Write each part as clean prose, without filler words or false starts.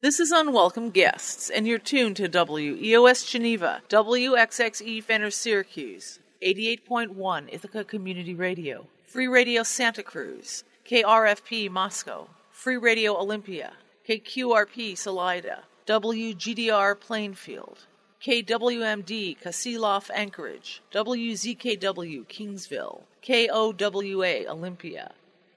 This is Unwelcome Guests, and you're tuned to WEOS Geneva, WXXE Fenner Syracuse, 88.1 Ithaca Community Radio, Free Radio Santa Cruz, KRFP Moscow, Free Radio Olympia, KQRP Salida, WGDR Plainfield, KWMD Kasilof Anchorage, WZKW Kingsville, KOWA Olympia,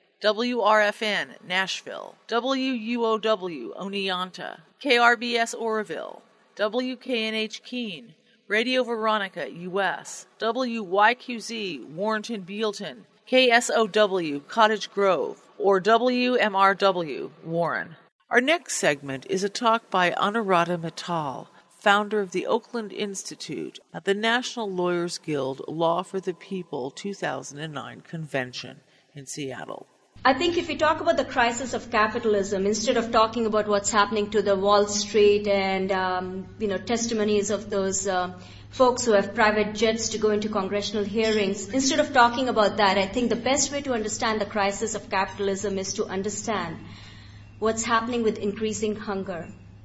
WRFN Nashville, WUOW Oneonta, KRBS Oroville, WKNH Keene, Radio Veronica US, WYQZ Warrenton Bealton, KSOW Cottage Grove, or WMRW Warren. Our next segment is a talk by Anuradha Mittal, founder of the Oakland Institute at the National Lawyers Guild Law for the People 2009 convention in Seattle. I think if we talk about the crisis of capitalism, instead of talking about what's happening to the Wall Street and testimonies of those folks who have private jets to go into congressional hearings, instead of talking about that, I think the best way to understand the crisis of capitalism is to understand what's happening with increasing hunger.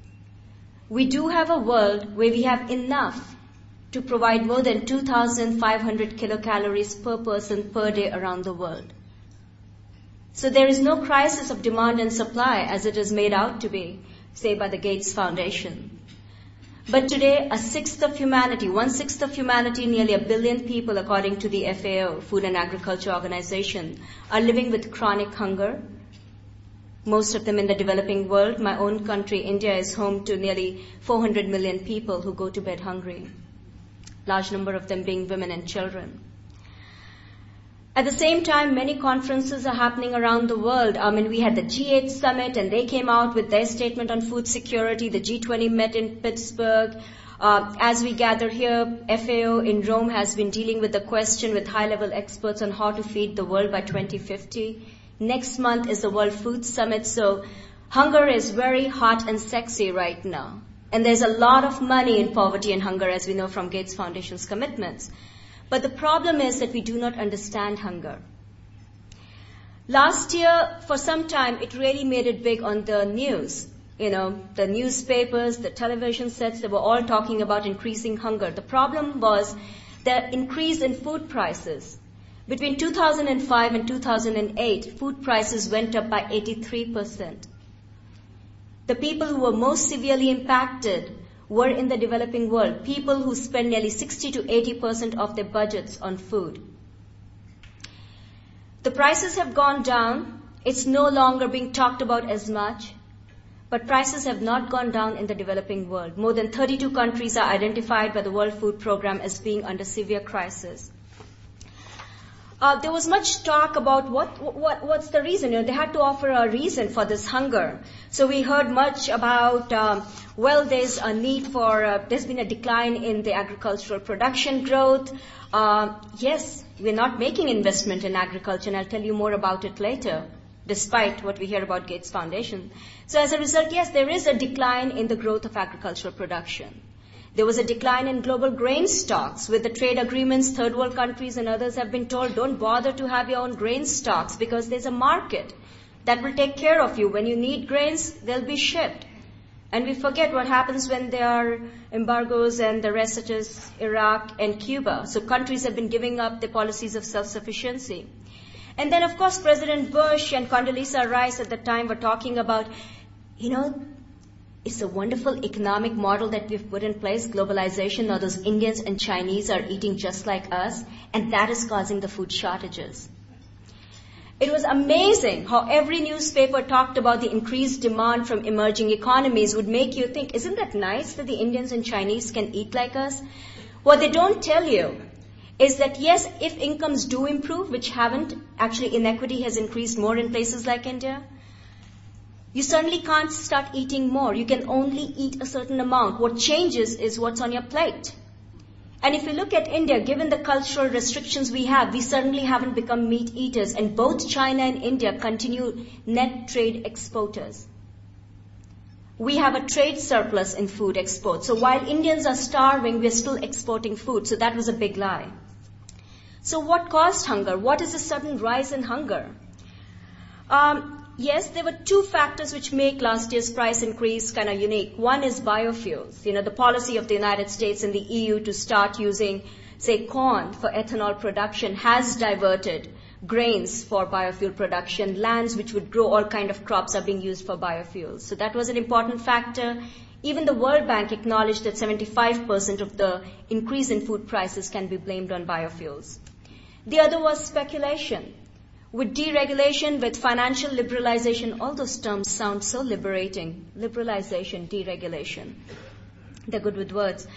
We do have a world where we have enough to provide more than 2,500 kilocalories per person per day around the world. So there is no crisis of demand and supply as it is made out to be, say by the Gates Foundation. But today, 1/6 of humanity, nearly 1 billion people, according to the FAO, Food and Agriculture Organization, are living with chronic hunger. Most of them in the developing world. My own country, India, is home to nearly 400 million people who go to bed hungry. Large number of them being women and children. At the same time, many conferences are happening around the world. We had the G8 summit, and they came out with their statement on food security. The G20 met in Pittsburgh. As we gather here, FAO in Rome has been dealing with the question with high-level experts on how to feed the world by 2050. Next month is the World Food Summit, so hunger is very hot and sexy right now. And there's a lot of money in poverty and hunger, as we know from Gates Foundation's commitments. But the problem is that we do not understand hunger. Last year, for some time, it really made it big on the news. The newspapers, the television sets, they were all talking about increasing hunger. The problem was the increase in food prices. Between 2005 and 2008, food prices went up by 83%. The people who were most severely impacted were in the developing world, people who spend nearly 60 to 80% of their budgets on food. The prices have gone down. It's no longer being talked about as much. But prices have not gone down in the developing world. More than 32 countries are identified by the World Food Programme as being under severe crisis. There was much talk about what's the reason. They had to offer a reason for this hunger. So we heard much about, there's a need for, there's been a decline in the agricultural production growth. Yes, we're not making investment in agriculture, and I'll tell you more about it later, despite what we hear about Gates Foundation. So as a result, yes, there is a decline in the growth of agricultural production. There was a decline in global grain stocks. With the trade agreements, third world countries and others have been told, don't bother to have your own grain stocks because there's a market that will take care of you. When you need grains, they'll be shipped. And we forget what happens when there are embargoes and the rest, such as Iraq and Cuba. So countries have been giving up the policies of self-sufficiency. And then, of course, President Bush and Condoleezza Rice at the time were talking about, it's a wonderful economic model that we've put in place, globalization. Now those Indians and Chinese are eating just like us, and that is causing the food shortages. It was amazing how every newspaper talked about the increased demand from emerging economies would make you think, isn't that nice that the Indians and Chinese can eat like us? What they don't tell you is that, yes, if incomes do improve, which haven't, actually inequity has increased more in places like India, you certainly can't start eating more. You can only eat a certain amount. What changes is what's on your plate. And if you look at India, given the cultural restrictions we have, we certainly haven't become meat eaters. And both China and India continue net trade exporters. We have a trade surplus in food exports. So while Indians are starving, we're still exporting food. So that was a big lie. So what caused hunger? What is the sudden rise in hunger? Yes, there were two factors which make last year's price increase kind of unique. One is biofuels. The policy of the United States and the EU to start using, say, corn for ethanol production has diverted grains for biofuel production. Lands which would grow all kind of crops are being used for biofuels. So that was an important factor. Even the World Bank acknowledged that 75% of the increase in food prices can be blamed on biofuels. The other was speculation. With deregulation, with financial liberalization, all those terms sound so liberating. Liberalization, deregulation. They're good with words.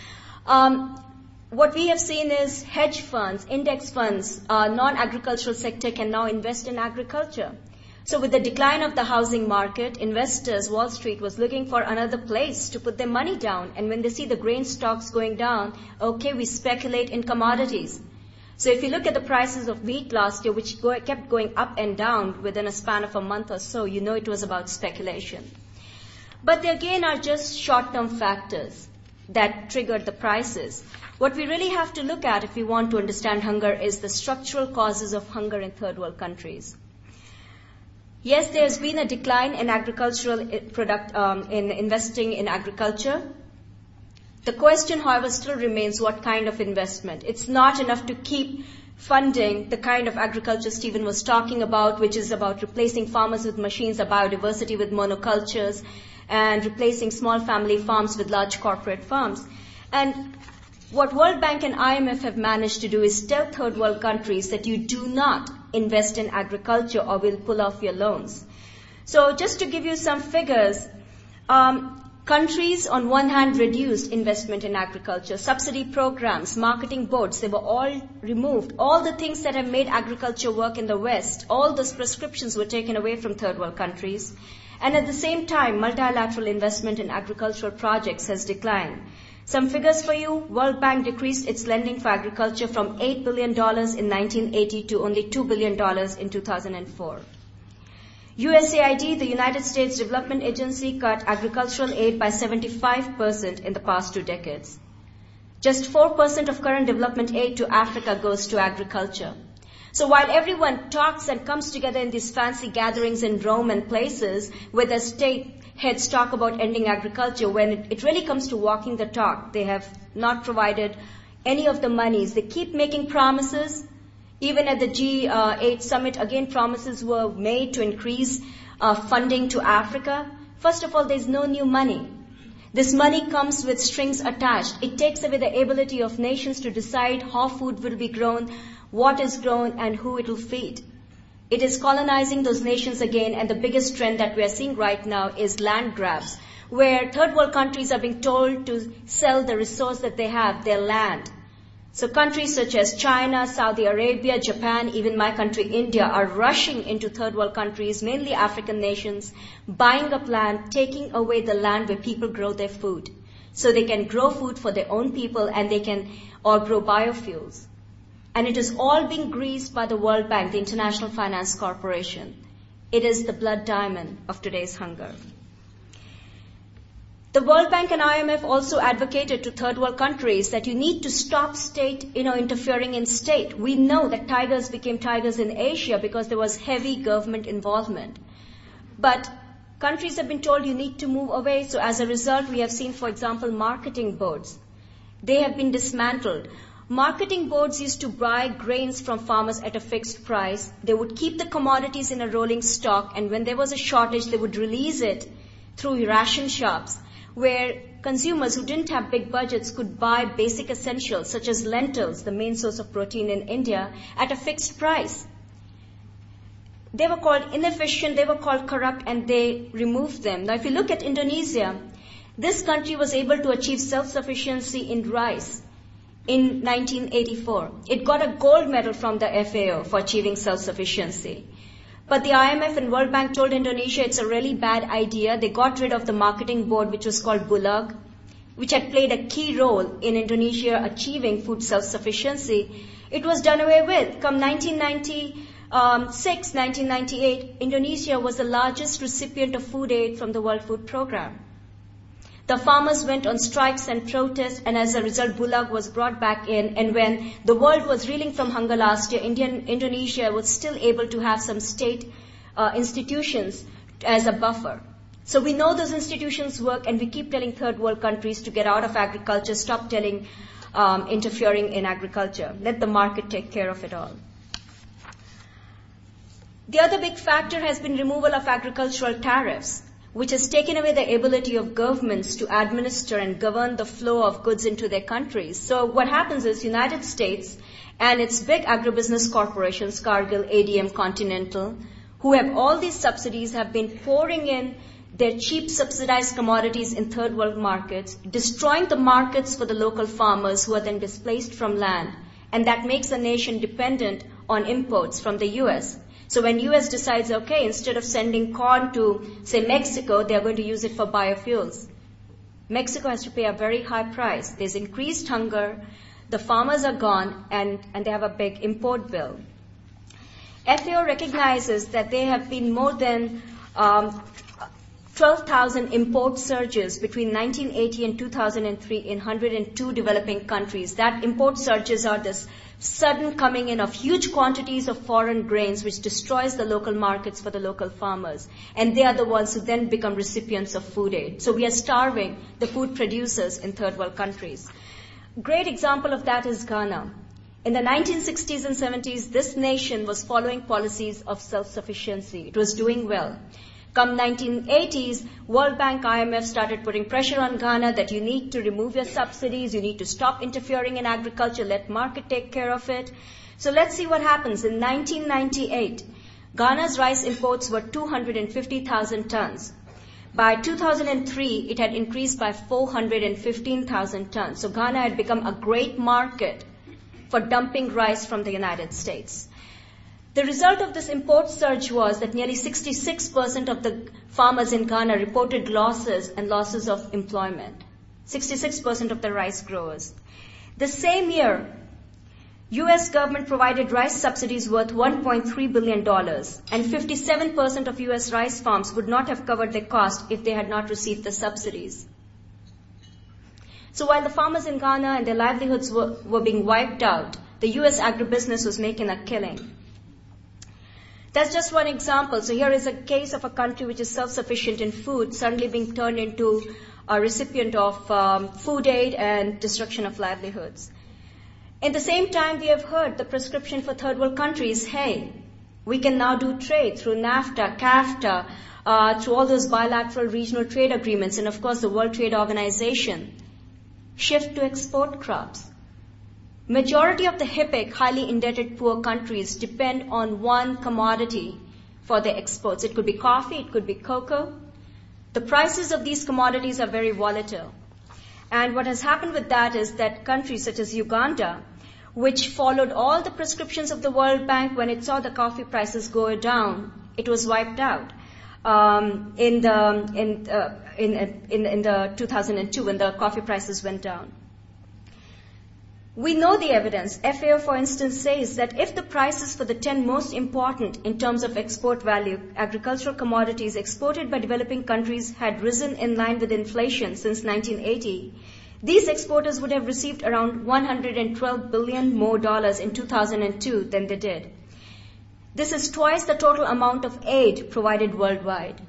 What we have seen is hedge funds, index funds, non-agricultural sector can now invest in agriculture. So with the decline of the housing market, investors, Wall Street was looking for another place to put their money down. And when they see the grain stocks going down, okay, we speculate in commodities. So if you look at the prices of wheat last year, which kept going up and down within a span of a month or so, you know it was about speculation. But they again are just short-term factors that triggered the prices. What we really have to look at if we want to understand hunger is the structural causes of hunger in third world countries. Yes, there's been a decline in agricultural in investing in agriculture. The question, however, still remains what kind of investment. It's not enough to keep funding the kind of agriculture Stephen was talking about, which is about replacing farmers with machines, a biodiversity with monocultures, and replacing small family farms with large corporate farms. And what World Bank and IMF have managed to do is tell third world countries that you do not invest in agriculture or we'll pull off your loans. So just to give you some figures, countries on one hand reduced investment in agriculture, subsidy programs, marketing boards, they were all removed. All the things that have made agriculture work in the West, all those prescriptions were taken away from third world countries. And at the same time, multilateral investment in agricultural projects has declined. Some figures for you. World Bank decreased its lending for agriculture from $8 billion in 1980 to only $2 billion in 2004. USAID, the United States Development Agency, cut agricultural aid by 75% in the past 2 decades. Just 4% of current development aid to Africa goes to agriculture. So while everyone talks and comes together in these fancy gatherings in Rome and places where the state heads talk about ending agriculture, when it really comes to walking the talk, they have not provided any of the monies. They keep making promises. Even at the G8 summit, again, promises were made to increase funding to Africa. First of all, there's no new money. This money comes with strings attached. It takes away the ability of nations to decide how food will be grown, what is grown, and who it will feed. It is colonizing those nations again, and the biggest trend that we are seeing right now is land grabs, where third world countries are being told to sell the resource that they have, their land. So countries such as China, Saudi Arabia, Japan, even my country, India, are rushing into third world countries, mainly African nations, buying up land, taking away the land where people grow their food. So they can grow food for their own people and they can or grow biofuels. And it is all being greased by the World Bank, the International Finance Corporation. It is the blood diamond of today's hunger. The World Bank and IMF also advocated to third world countries that you need to stop state, interfering in state. We know that tigers became tigers in Asia because there was heavy government involvement. But countries have been told you need to move away. So as a result, we have seen, for example, marketing boards. They have been dismantled. Marketing boards used to buy grains from farmers at a fixed price. They would keep the commodities in a rolling stock, and when there was a shortage, they would release it through ration shops, where consumers who didn't have big budgets could buy basic essentials such as lentils, the main source of protein in India, at a fixed price. They were called inefficient, they were called corrupt, and they removed them. Now, if you look at Indonesia, this country was able to achieve self-sufficiency in rice in 1984. It got a gold medal from the FAO for achieving self-sufficiency. But the IMF and World Bank told Indonesia it's a really bad idea. They got rid of the marketing board, which was called Bulog, which had played a key role in Indonesia achieving food self-sufficiency. It was done away with. Come 1996, 1998, Indonesia was the largest recipient of food aid from the World Food Programme. The farmers went on strikes and protests, and as a result, Bulog was brought back in. And when the world was reeling from hunger last year, Indonesia was still able to have some state institutions as a buffer. So we know those institutions work, and we keep telling third world countries to get out of agriculture, stop interfering in agriculture. Let the market take care of it all. The other big factor has been removal of agricultural tariffs, which has taken away the ability of governments to administer and govern the flow of goods into their countries. So what happens is United States and its big agribusiness corporations, Cargill, ADM, Continental, who have all these subsidies, have been pouring in their cheap subsidized commodities in third world markets, destroying the markets for the local farmers who are then displaced from land. And that makes the nation dependent on imports from the U.S. So when U.S. decides, okay, instead of sending corn to, say, Mexico, they are going to use it for biofuels. Mexico has to pay a very high price. There's increased hunger, the farmers are gone, and they have a big import bill. FAO recognizes that there have been more than 12,000 import surges between 1980 and 2003 in 102 developing countries. That import surges are this sudden coming in of huge quantities of foreign grains, which destroys the local markets for the local farmers. And they are the ones who then become recipients of food aid. So we are starving the food producers in third world countries. Great example of that is Ghana. In the 1960s and 70s, this nation was following policies of self-sufficiency. It was doing well. Come 1980s, World Bank, IMF started putting pressure on Ghana that you need to remove your subsidies, you need to stop interfering in agriculture, let market take care of it. So let's see what happens. In 1998, Ghana's rice imports were 250,000 tons. By 2003, it had increased by 415,000 tons. So Ghana had become a great market for dumping rice from the United States. The result of this import surge was that nearly 66% of the farmers in Ghana reported losses and losses of employment. 66% of the rice growers. The same year, U.S. government provided rice subsidies worth $1.3 billion, and 57% of U.S. rice farms would not have covered their cost if they had not received the subsidies. So while the farmers in Ghana and their livelihoods were being wiped out, the U.S. agribusiness was making a killing. That's just one example. So here is a case of a country which is self-sufficient in food suddenly being turned into a recipient of food aid and destruction of livelihoods. In the same time, we have heard the prescription for third world countries, hey, we can now do trade through NAFTA, CAFTA, through all those bilateral regional trade agreements, and of course the World Trade Organization. Shift to export crops. Majority of the HIPC, highly indebted poor countries, depend on one commodity for their exports. It could be coffee, it could be cocoa. The prices of these commodities are very volatile. And what has happened with that is that countries such as Uganda, which followed all the prescriptions of the World Bank, when it saw the coffee prices go down, it was wiped out. In the 2002 when the coffee prices went down. We know the evidence. FAO, for instance, says that if the prices for the 10 most important in terms of export value agricultural commodities exported by developing countries had risen in line with inflation since 1980, these exporters would have received around $112 billion more in 2002 than they did. This is twice the total amount of aid provided worldwide.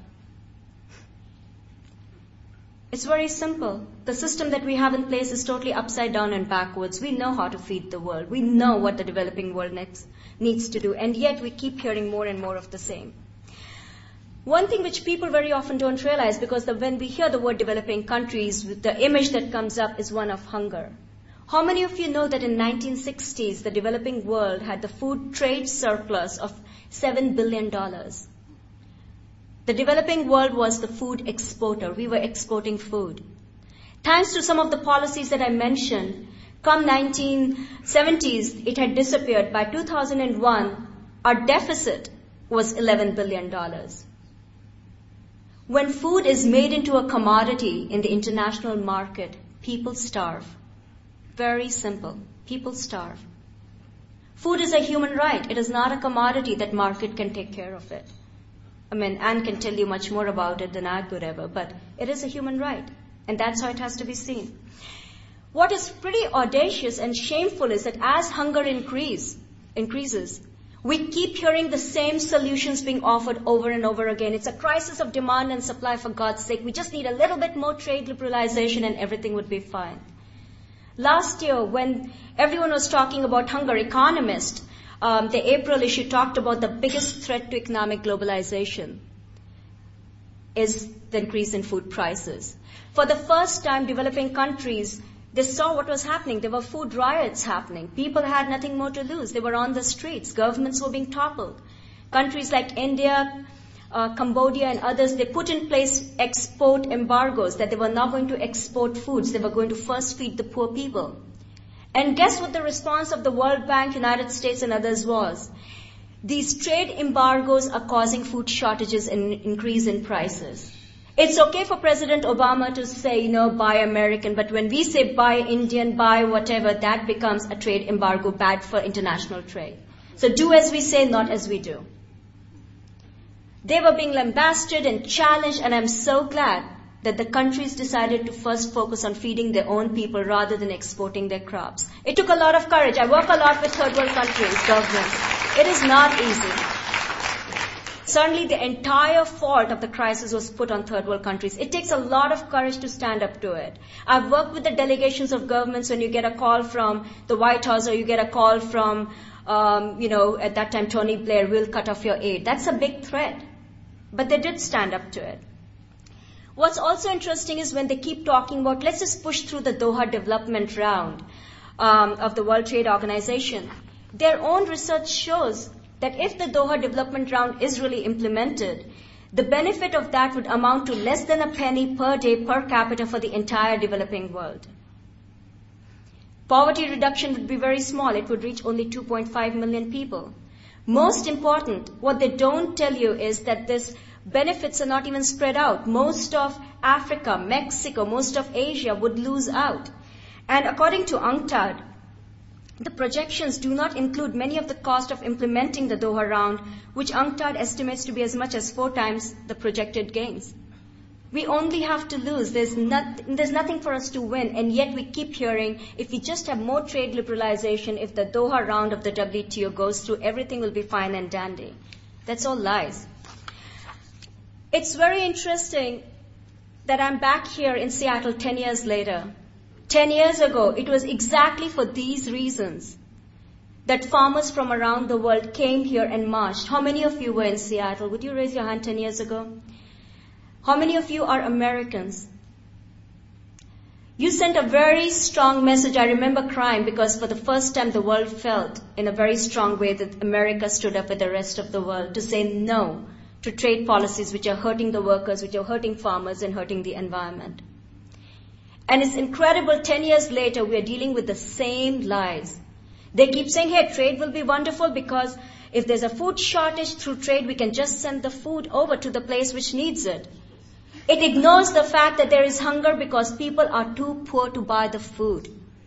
It's very simple. The system that we have in place is totally upside down and backwards. We know how to feed the world. We know what the developing world needs to do, and yet we keep hearing more and more of the same. One thing which people very often don't realize, because when we hear the word developing countries, the image that comes up is one of hunger. How many of you know that in 1960s, the developing world had the food trade surplus of $7 billion? The developing world was the food exporter. We were exporting food. Thanks to some of the policies that I mentioned, come 1970s, it had disappeared. By 2001, our deficit was $11 billion. When food is made into a commodity in the international market, people starve. Very simple. People starve. Food is a human right. It is not a commodity that market can take care of it. I mean, Anne can tell you much more about it than I could ever, but it is a human right, and that's how it has to be seen. What is pretty audacious and shameful is that as hunger increases, We keep hearing the same solutions being offered over and over again. It's a crisis of demand and supply, for God's sake. We just need a little bit more trade liberalization and everything would be fine. Last year, when everyone was talking about hunger, Economist, the April issue talked about the biggest threat to economic globalization is the increase in food prices. For the first time, developing countries, they saw what was happening. There were food riots happening. People had nothing more to lose. They were on the streets. Governments were being toppled. Countries like India, Cambodia and others, they put in place export embargoes that they were not going to export foods. They were going to first feed the poor people. And guess what the response of the World Bank, United States and others was? These trade embargoes are causing food shortages and increase in prices. It's okay for President Obama to say, buy American, but when we say buy Indian, buy whatever, that becomes a trade embargo bad for international trade. So do as we say, not as we do. They were being lambasted and challenged, and I'm so glad that the countries decided to first focus on feeding their own people rather than exporting their crops. It took a lot of courage. I work a lot with third world countries, governments. It is not easy. Certainly the entire fault of the crisis was put on third world countries. It takes a lot of courage to stand up to it. I've worked with the delegations of governments when you get a call from the White House or you get a call from, at that time Tony Blair, we'll cut off your aid. That's a big threat. But they did stand up to it. What's also interesting is when they keep talking about, let's just push through the Doha development round of the World Trade Organization. Their own research shows that if the Doha development round is really implemented, the benefit of that would amount to less than a penny per day per capita for the entire developing world. Poverty reduction would be very small. It would reach only 2.5 million people. Most important, what they don't tell you is that these benefits are not even spread out. Most of Africa, Mexico, most of Asia would lose out. And according to UNCTAD, the projections do not include many of the cost of implementing the Doha round, which UNCTAD estimates to be as much as 4 times the projected gains. We only have to lose. There's nothing for us to win, and yet we keep hearing if we just have more trade liberalization, if the Doha round of the WTO goes through, everything will be fine and dandy. That's all lies. It's very interesting that I'm back here in Seattle 10 years later. 10 years ago, it was exactly for these reasons that farmers from around the world came here and marched. How many of you were in Seattle? Would you raise your hand 10 years ago? How many of you are Americans? You sent a very strong message. I remember crying because for the first time the world felt in a very strong way that America stood up with the rest of the world to say no to trade policies which are hurting the workers, which are hurting farmers and hurting the environment. And it's incredible, 10 years later, we are dealing with the same lies. They keep saying, hey, trade will be wonderful because if there's a food shortage through trade, we can just send the food over to the place which needs it. It ignores the fact that there is hunger because people are too poor to buy the food.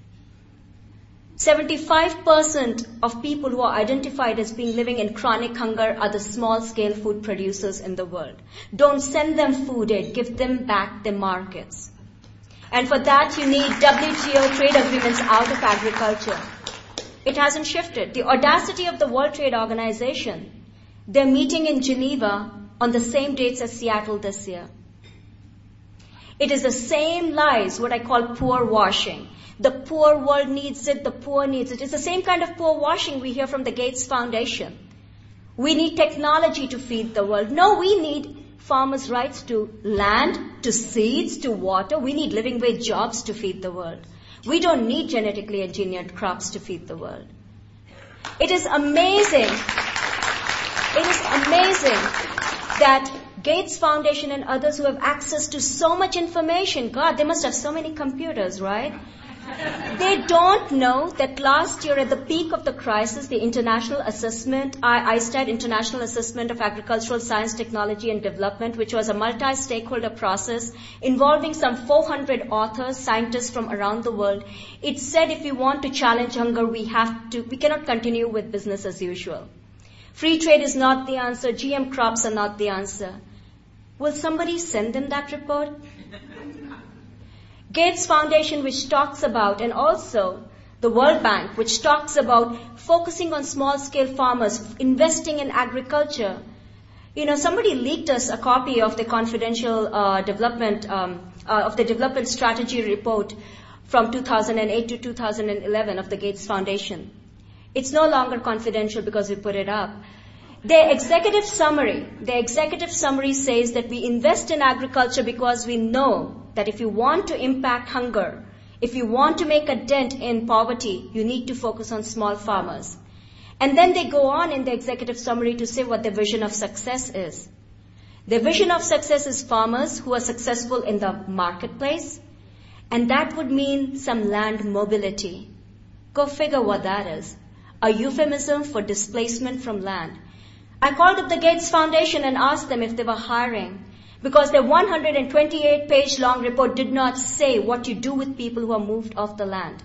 75% of people who are identified as being living in chronic hunger are the small-scale food producers in the world. Don't send them food aid, give them back their markets. And for that, you need WTO trade agreements out of agriculture. It hasn't shifted. The audacity of the World Trade Organization, they're meeting in Geneva on the same dates as Seattle this year. It is the same lies, what I call poor washing. The poor world needs it, the poor needs it. It's the same kind of poor washing we hear from the Gates Foundation. We need technology to feed the world. No, we need farmers' rights to land, to seeds, to water. We need living wage jobs to feed the world. We don't need genetically engineered crops to feed the world. It is amazing. It is amazing that Gates Foundation and others who have access to so much information, God, they must have so many computers, right? They don't know that last year at the peak of the crisis, the international assessment, ISTAT, International Assessment of Agricultural Science, Technology and Development, which was a multi-stakeholder process involving some 400 authors, scientists from around the world, it said if we want to challenge hunger, we cannot continue with business as usual. Free trade is not the answer. GM crops are not the answer. Will somebody send them that report? Gates Foundation, which talks about, and also the World Bank, which talks about focusing on small-scale farmers, investing in agriculture. Somebody leaked us a copy of the confidential development strategy report from 2008 to 2011 of the Gates Foundation. It's no longer confidential because we put it up. The executive summary says that we invest in agriculture because we know that if you want to impact hunger, if you want to make a dent in poverty, you need to focus on small farmers. And then they go on in the executive summary to say what their vision of success is. Their vision of success is farmers who are successful in the marketplace, and that would mean some land mobility. Go figure what that is. A euphemism for displacement from land. I called up the Gates Foundation and asked them if they were hiring, because their 128-page long report did not say what you do with people who are moved off the land.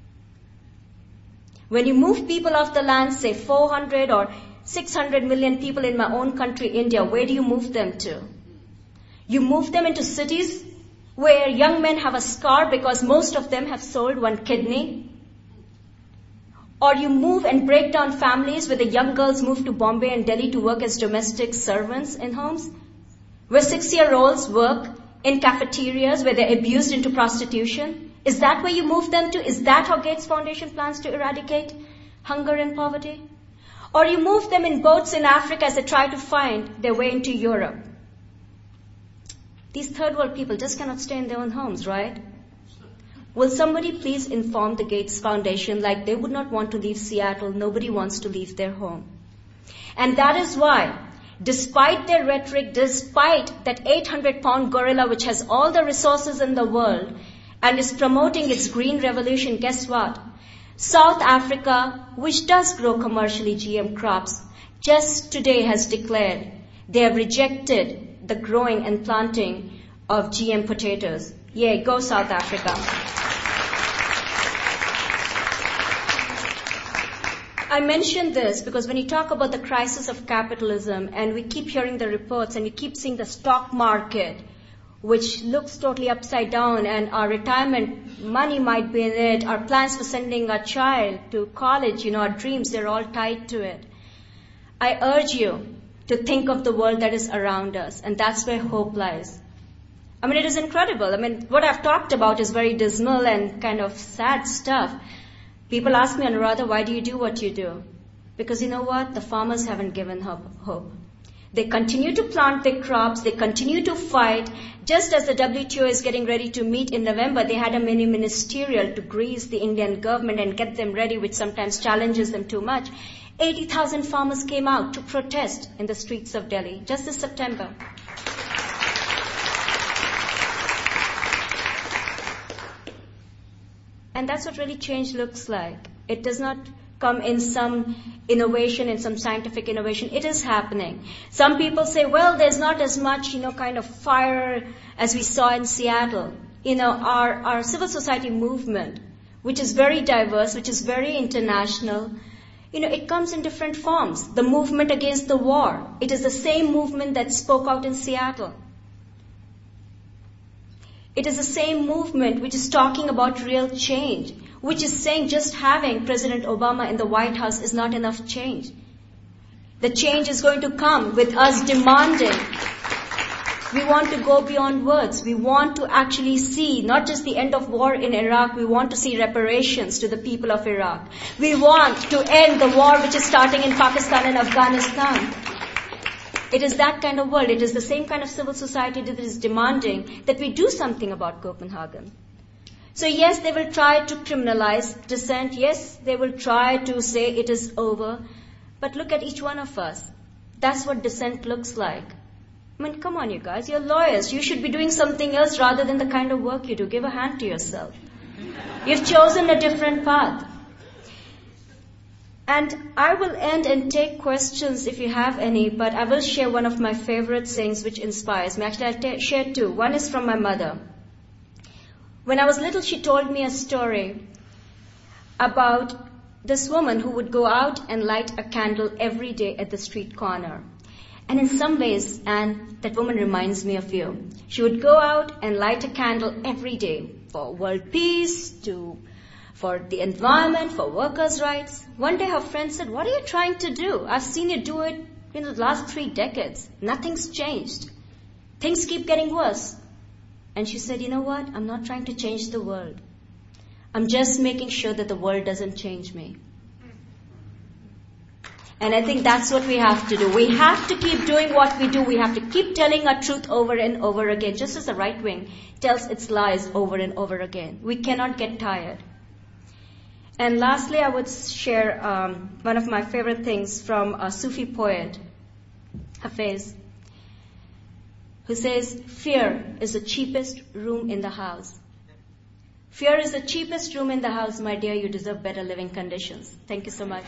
When you move people off the land, say 400 or 600 million people in my own country, India, where do you move them to? You move them into cities where young men have a scar because most of them have sold one kidney? Or you move and break down families where the young girls move to Bombay and Delhi to work as domestic servants in homes? Where 6-year-olds work in cafeterias where they're abused into prostitution? Is that where you move them to? Is that how Gates Foundation plans to eradicate hunger and poverty? Or you move them in boats in Africa as they try to find their way into Europe? These third world people just cannot stay in their own homes, right? Will somebody please inform the Gates Foundation, like they would not want to leave Seattle, nobody wants to leave their home. And that is why, despite their rhetoric, despite that 800-pound gorilla which has all the resources in the world and is promoting its green revolution, guess what? South Africa, which does grow commercially GM crops, just today has declared they have rejected the growing and planting of GM potatoes. Yay, go South Africa. I mention this because when you talk about the crisis of capitalism and we keep hearing the reports and we keep seeing the stock market, which looks totally upside down, and our retirement money might be in it, our plans for sending our child to college, our dreams, they're all tied to it. I urge you to think of the world that is around us, and that's where hope lies. It is incredible. What I've talked about is very dismal and kind of sad stuff. People ask me, Anuradha, why do you do what you do? Because you know what? The farmers haven't given up hope. They continue to plant their crops. They continue to fight. Just as the WTO is getting ready to meet in November, they had a mini ministerial to grease the Indian government and get them ready, which sometimes challenges them too much. 80,000 farmers came out to protest in the streets of Delhi just this September. And that's what really change looks like. It does not come in some innovation, in some scientific innovation. It is happening. Some people say, well, there's not as much, kind of fire as we saw in Seattle. Our civil society movement, which is very diverse, which is very international, it comes in different forms. The movement against the war, it is the same movement that spoke out in Seattle. It is the same movement which is talking about real change, which is saying just having President Obama in the White House is not enough change. The change is going to come with us demanding. We want to go beyond words. We want to actually see not just the end of war in Iraq, we want to see reparations to the people of Iraq. We want to end the war which is starting in Pakistan and Afghanistan. It is that kind of world. It is the same kind of civil society that is demanding that we do something about Copenhagen. So yes, they will try to criminalize dissent. Yes, they will try to say it is over. But look at each one of us. That's what dissent looks like. Come on, you guys. You're lawyers. You should be doing something else rather than the kind of work you do. Give a hand to yourself. You've chosen a different path. And I will end and take questions if you have any, but I will share one of my favorite sayings which inspires me. Actually, I'll share two. One is from my mother. When I was little, she told me a story about this woman who would go out and light a candle every day at the street corner. And in some ways, and that woman reminds me of you. She would go out and light a candle every day for world peace, for the environment, for workers' rights. One day her friend said, "What are you trying to do? I've seen you do it in the last 3 decades. Nothing's changed. Things keep getting worse." And she said, "You know what? I'm not trying to change the world. I'm just making sure that the world doesn't change me." And I think that's what we have to do. We have to keep doing what we do. We have to keep telling our truth over and over again, just as the right wing tells its lies over and over again. We cannot get tired. And lastly, I would share one of my favorite things from a Sufi poet, Hafiz, who says, "Fear is the cheapest room in the house." Fear is the cheapest room in the house, my dear. You deserve better living conditions. Thank you so much.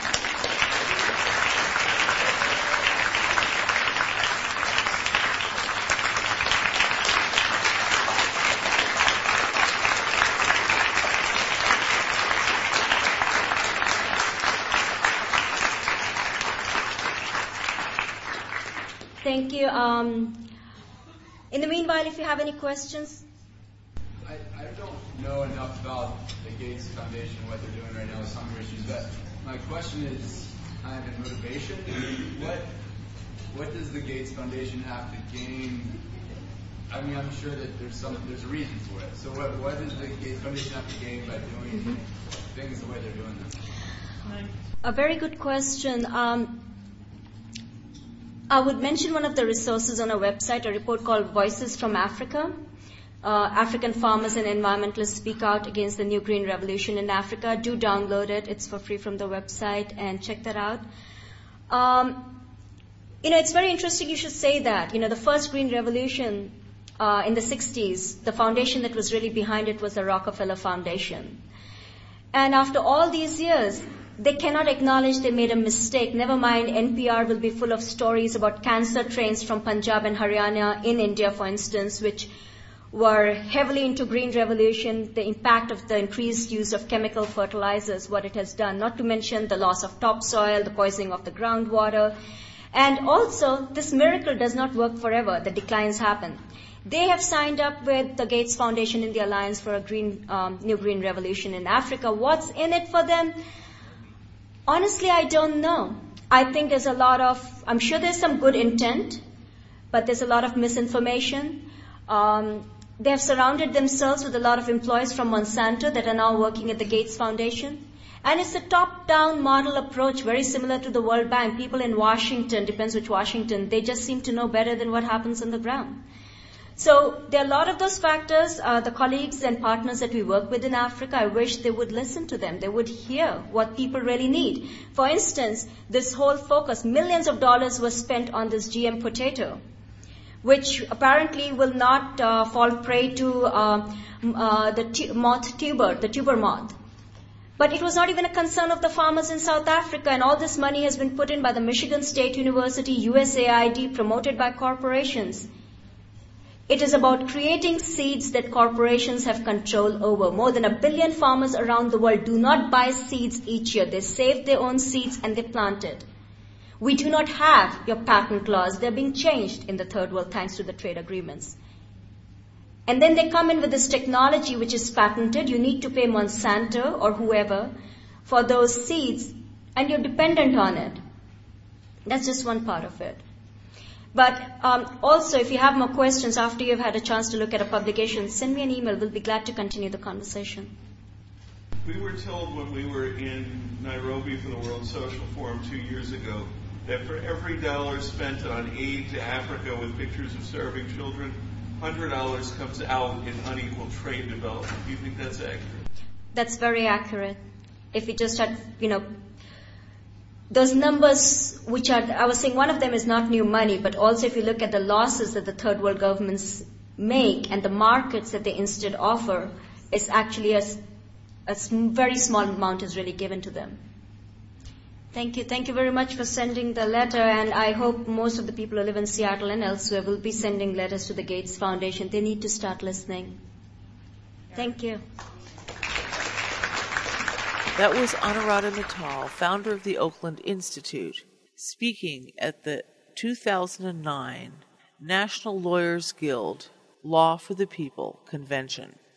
Thank you. In the meanwhile, if you have any questions. I don't know enough about the Gates Foundation, what they're doing right now with hunger issues, but my question is kind of in motivation. What does the Gates Foundation have to gain? I mean, I'm sure that there's a reason for it. So what does the Gates Foundation have to gain by doing things the way they're doing them? A very good question. I would mention one of the resources on our website, a report called Voices from Africa. African farmers and environmentalists speak out against the new green revolution in Africa. Do download it. It's for free from the website, and check that out. It's very interesting you should say that. The first green revolution in the 60s, the foundation that was really behind it was the Rockefeller Foundation. And after all these years, they cannot acknowledge they made a mistake. Never mind, NPR will be full of stories about cancer trains from Punjab and Haryana in India, for instance, which were heavily into green revolution, the impact of the increased use of chemical fertilizers, what it has done, not to mention the loss of topsoil, the poisoning of the groundwater. And also, this miracle does not work forever. The declines happen. They have signed up with the Gates Foundation in the Alliance for a New Green Revolution in Africa. What's in it for them? Honestly, I don't know. I think there's I'm sure there's some good intent, but there's a lot of misinformation. They have surrounded themselves with a lot of employees from Monsanto that are now working at the Gates Foundation. And it's a top-down model approach, very similar to the World Bank. People in Washington, depends which Washington, they just seem to know better than what happens on the ground. So there are a lot of those factors. The colleagues and partners that we work with in Africa, I wish they would listen to them. They would hear what people really need. For instance, this whole focus, millions of dollars were spent on this GM potato, which apparently will not fall prey to the tuber moth. But it was not even a concern of the farmers in South Africa, and all this money has been put in by the Michigan State University, USAID, promoted by corporations. It is about creating seeds that corporations have control over. More than 1 billion farmers around the world do not buy seeds each year. They save their own seeds and they plant it. We do not have your patent laws. They're being changed in the third world thanks to the trade agreements. And then they come in with this technology which is patented. You need to pay Monsanto or whoever for those seeds, and you're dependent on it. That's just one part of it. But also, if you have more questions after you've had a chance to look at a publication, send me an email. We'll be glad to continue the conversation. We were told when we were in Nairobi for the World Social Forum 2 years ago that for every dollar spent on aid to Africa with pictures of starving children, $100 comes out in unequal trade development. Do you think that's accurate? That's very accurate. If we just had, those numbers which I was saying one of them is not new money, but also if you look at the losses that the third world governments make and the markets that they instead offer, it's actually a very small amount is really given to them. Thank you. Thank you very much for sending the letter, and I hope most of the people who live in Seattle and elsewhere will be sending letters to the Gates Foundation. They need to start listening. Thank you. That was Anuradha Mittal, founder of the Oakland Institute, speaking at the 2009 National Lawyers Guild Law for the People Convention.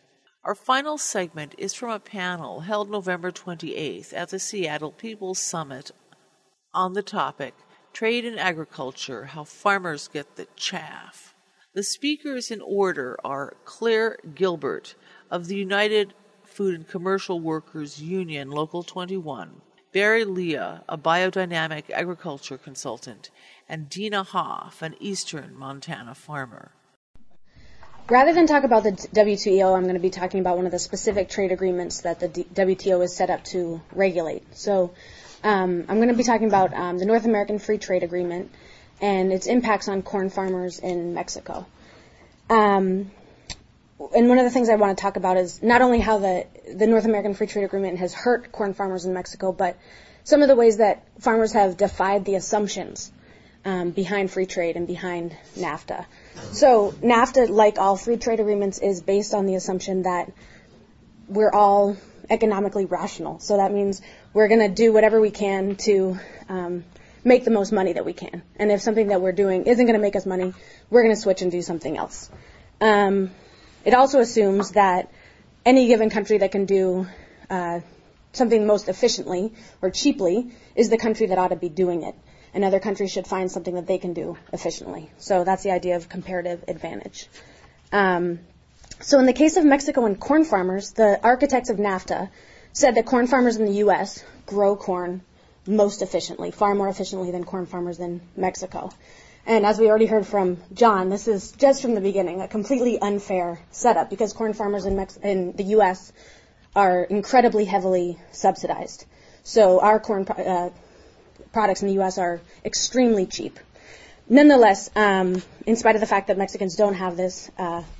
Our final segment is from a panel held November 28th at the Seattle People's Summit on the topic, Trade and Agriculture, How Farmers Get the Chaff. The speakers in order are Claire Gilbert of the United Food and Commercial Workers Union, Local 21, Barry Leah, a biodynamic agriculture consultant, and Dina Hoff, an eastern Montana farmer. Rather than talk about the WTO, I'm going to be talking about one of the specific trade agreements that the WTO is set up to regulate. So I'm going to be talking about the North American Free Trade Agreement and its impacts on corn farmers in Mexico. And one of the things I want to talk about is not only how the North American Free Trade Agreement has hurt corn farmers in Mexico, but some of the ways that farmers have defied the assumptions behind free trade and behind NAFTA. So NAFTA, like all free trade agreements, is based on the assumption that we're all economically rational. So that means we're going to do whatever we can to make the most money that we can. And if something that we're doing isn't going to make us money, we're going to switch and do something else. It also assumes that any given country that can do something most efficiently or cheaply is the country that ought to be doing it. And other countries should find something that they can do efficiently. So that's the idea of comparative advantage. So in the case of Mexico and corn farmers, the architects of NAFTA said that corn farmers in the U.S. grow corn most efficiently, far more efficiently than corn farmers in Mexico. And as we already heard from John, this is just from the beginning a completely unfair setup because corn farmers in the U.S. are incredibly heavily subsidized. So our corn products in the U.S. are extremely cheap. Nonetheless, in spite of the fact that Mexicans don't have this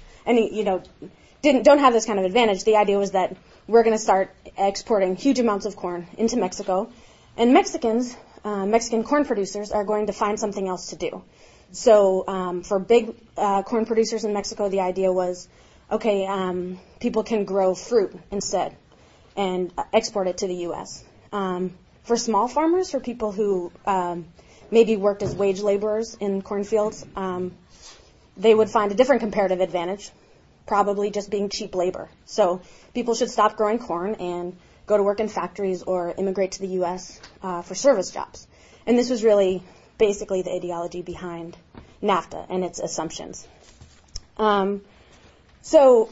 don't have this kind of advantage, the idea was that we're going to start exporting huge amounts of corn into Mexico, and Mexican corn producers are going to find something else to do. So for big corn producers in Mexico, the idea was, okay, people can grow fruit instead and export it to the U.S. For small farmers, for people who maybe worked as wage laborers in cornfields, they would find a different comparative advantage, probably just being cheap labor. So people should stop growing corn and go to work in factories or immigrate to the U.S. For service jobs. And this was really basically the ideology behind NAFTA and its assumptions. So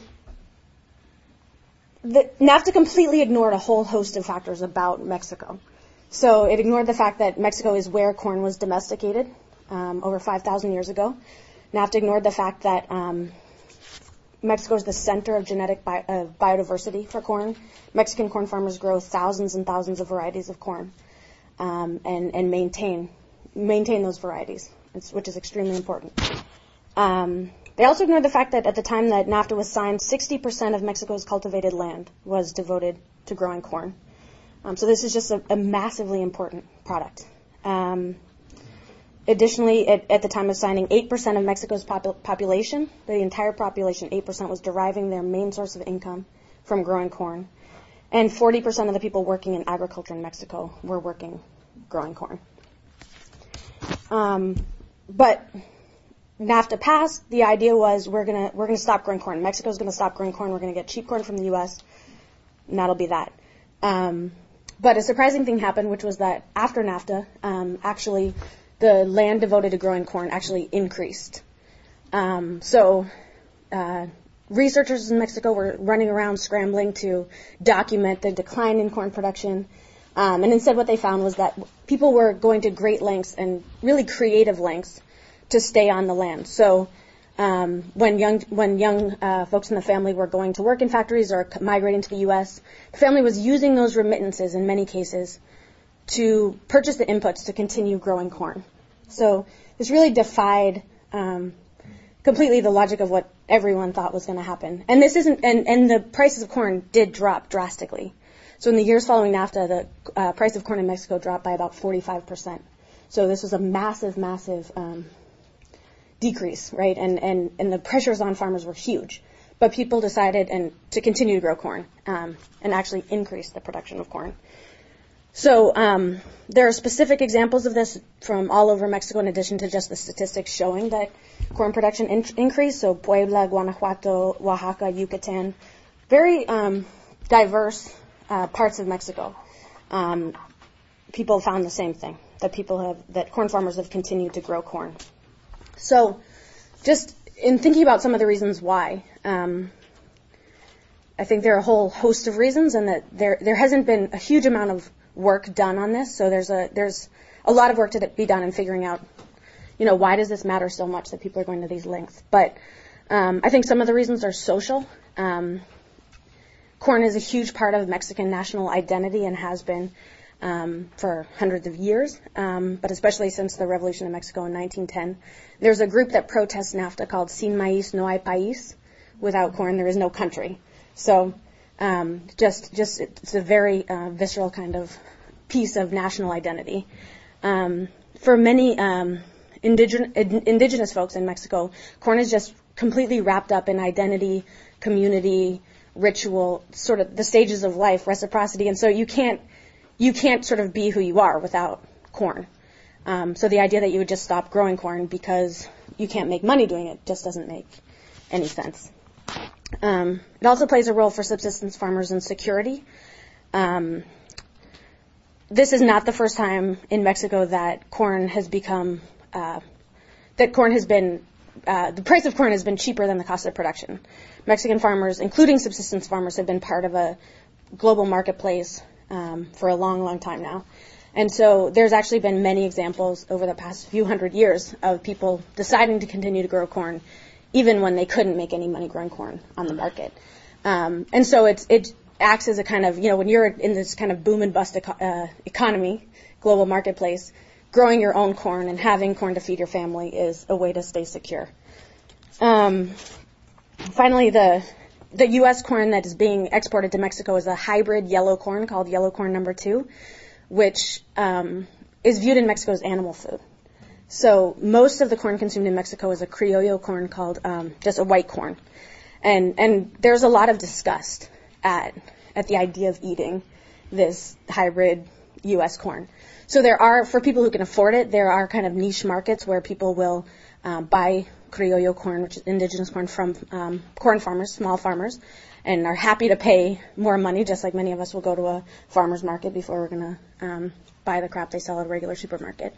NAFTA completely ignored a whole host of factors about Mexico. So it ignored the fact that Mexico is where corn was domesticated over 5,000 years ago. NAFTA ignored the fact that Mexico is the center of genetic biodiversity for corn. Mexican corn farmers grow thousands and thousands of varieties of corn and maintain those varieties, which is extremely important. They also ignored the fact that at the time that NAFTA was signed, 60% of Mexico's cultivated land was devoted to growing corn. So this is just a massively important product. Additionally, at the time of signing, 8% of Mexico's population, the entire population, 8% was deriving their main source of income from growing corn. And 40% of the people working in agriculture in Mexico were growing corn. But NAFTA passed. The idea was we're gonna stop growing corn. Mexico's gonna stop growing corn. We're gonna get cheap corn from the U.S. and that'll be that. But a surprising thing happened, which was that after NAFTA, actually the land devoted to growing corn actually increased. So researchers in Mexico were running around scrambling to document the decline in corn production. And instead what they found was that people were going to great lengths and really creative lengths to stay on the land. So when young folks in the family were going to work in factories or migrating to the U.S., the family was using those remittances in many cases to purchase the inputs to continue growing corn. So this really defied completely the logic of what everyone thought was going to happen. And this isn't, and the prices of corn did drop drastically. So in the years following NAFTA, the price of corn in Mexico dropped by about 45%. So this was a massive decrease, right? And the pressures on farmers were huge. But people decided to continue to grow corn and actually increase the production of corn. So there are specific examples of this from all over Mexico in addition to just the statistics showing that corn production increased. So Puebla, Guanajuato, Oaxaca, Yucatan, very diverse parts of Mexico, people found the same thing, that corn farmers have continued to grow corn. So just in thinking about some of the reasons why, I think there are a whole host of reasons, and that there hasn't been a huge amount of work done on this. So there's a lot of work to be done in figuring out, why does this matter so much that people are going to these lengths. But I think some of the reasons are social. Corn is a huge part of Mexican national identity and has been for hundreds of years, but especially since the Revolution in Mexico in 1910. There's a group that protests NAFTA called Sin Maíz No Hay País. Without corn, there is no country. So it's a very visceral kind of piece of national identity. For many indigenous folks in Mexico, corn is just completely wrapped up in identity, community, ritual, sort of the stages of life, reciprocity, and so you can't sort of be who you are without corn. So the idea that you would just stop growing corn because you can't make money doing it just doesn't make any sense. It also plays a role for subsistence farmers in security. This is not the first time in Mexico that corn has become, the price of corn has been cheaper than the cost of production. Mexican farmers, including subsistence farmers, have been part of a global marketplace for a long, long time now. And so there's actually been many examples over the past few hundred years of people deciding to continue to grow corn even when they couldn't make any money growing corn on the market. And so it acts as a kind of, when you're in this kind of boom and bust economy, global marketplace, growing your own corn and having corn to feed your family is a way to stay secure. Finally, the U.S. corn that is being exported to Mexico is a hybrid yellow corn called yellow corn number 2, which is viewed in Mexico as animal food. So most of the corn consumed in Mexico is a criollo corn called just a white corn. And there's a lot of disgust at the idea of eating this hybrid U.S. corn. So there are, for people who can afford it, there are kind of niche markets where people will buy criollo corn, which is indigenous corn, from corn farmers, small farmers, and are happy to pay more money, just like many of us will go to a farmer's market before we're going to buy the crop they sell at a regular supermarket.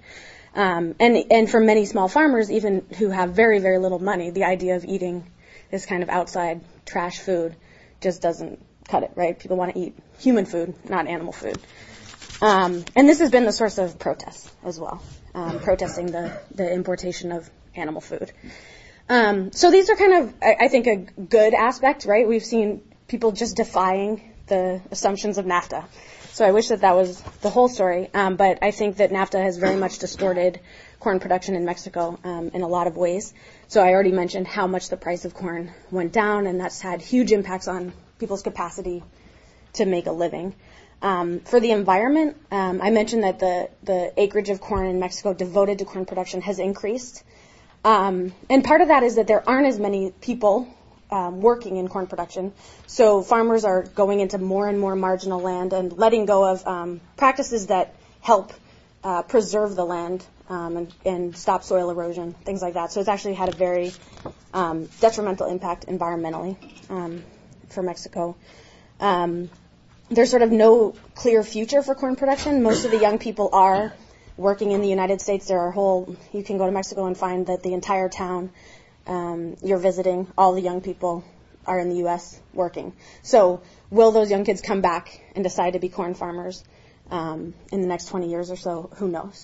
And for many small farmers, even who have very, very little money, the idea of eating this kind of outside trash food just doesn't cut it, right? People want to eat human food, not animal food. And this has been the source of protests as well, protesting the importation of animal food. So these are kind of, I think, a good aspect, right? We've seen people just defying the assumptions of NAFTA. So I wish that was the whole story, but I think that NAFTA has very much distorted corn production in Mexico in a lot of ways. So I already mentioned how much the price of corn went down, and that's had huge impacts on people's capacity to make a living. For the environment, I mentioned that the acreage of corn in Mexico devoted to corn production has increased. And part of that is that there aren't as many people working in corn production. So farmers are going into more and more marginal land and letting go of practices that help preserve the land and stop soil erosion, things like that. So it's actually had a very detrimental impact environmentally for Mexico. There's sort of no clear future for corn production. Most of the young people are working in the United States. You can go to Mexico and find that the entire town you're visiting, all the young people are in the U.S. working. So will those young kids come back and decide to be corn farmers in the next 20 years or so? Who knows?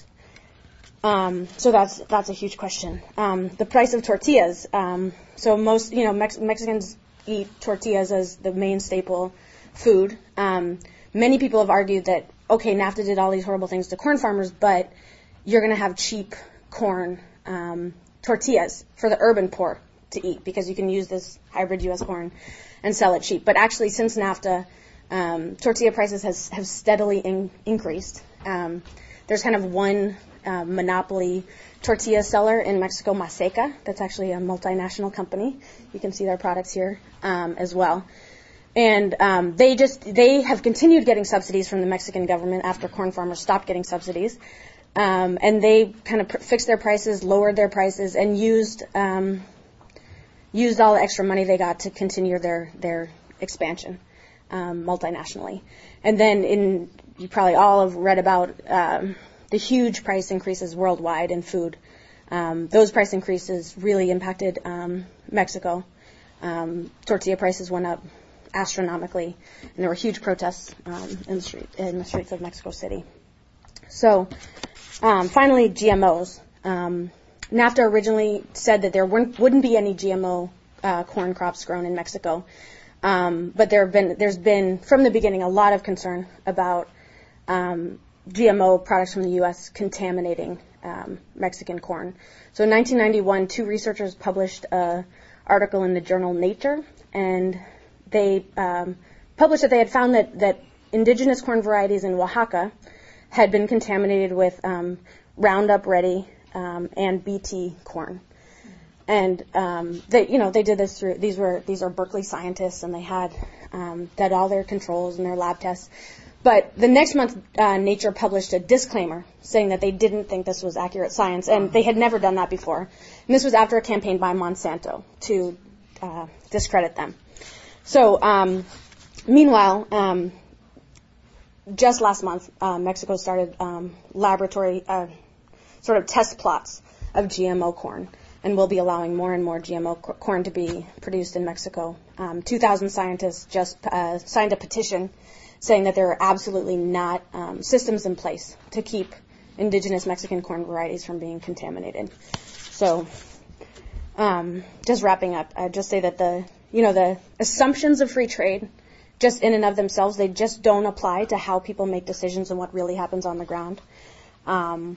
So that's a huge question. The price of tortillas. So most, Mexicans eat tortillas as the main staple food. Many people have argued that, okay, NAFTA did all these horrible things to corn farmers, but you're going to have cheap corn tortillas for the urban poor to eat because you can use this hybrid U.S. corn and sell it cheap. But actually, since NAFTA, tortilla prices have steadily increased. There's kind of one monopoly tortilla seller in Mexico, Maseca. That's actually a multinational company. You can see their products here as well. And they have continued getting subsidies from the Mexican government after corn farmers stopped getting subsidies. And they kind of fixed their prices, lowered their prices, and used all the extra money they got to continue their expansion multinationally. And then you probably all have read about the huge price increases worldwide in food. Those price increases really impacted Mexico. Tortilla prices went up astronomically, and there were huge protests in the streets of Mexico City. So, finally, GMOs. NAFTA originally said that there wouldn't be any GMO corn crops grown in Mexico, but there's been from the beginning a lot of concern about GMO products from the U.S. contaminating Mexican corn. So in 1991, two researchers published an article in the journal Nature, and they published that they had found that indigenous corn varieties in Oaxaca had been contaminated with Roundup Ready and BT corn. And they did this through these are Berkeley scientists, and they had all their controls and their lab tests. But the next month, Nature published a disclaimer saying that they didn't think this was accurate science, and they had never done that before. And this was after a campaign by Monsanto to discredit them. So, meanwhile, just last month, Mexico started laboratory sort of test plots of GMO corn, and will be allowing more and more GMO corn to be produced in Mexico. 2,000 scientists just signed a petition saying that there are absolutely not systems in place to keep indigenous Mexican corn varieties from being contaminated. So, just wrapping up, I'd just say that the assumptions of free trade, just in and of themselves, they just don't apply to how people make decisions and what really happens on the ground. I'm